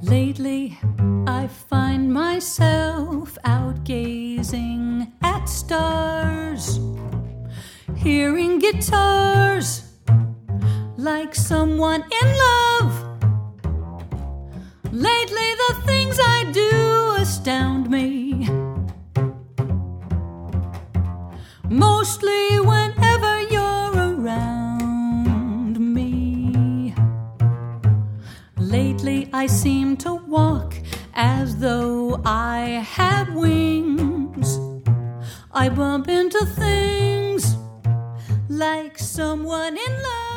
Lately, I find myself out gazing at stars, hearing guitars, like someone in love. Lately, the things I do astound me, mostly whenever you're around me. Lately, I seem to walk as though I have wings. I bump into things like someone in love.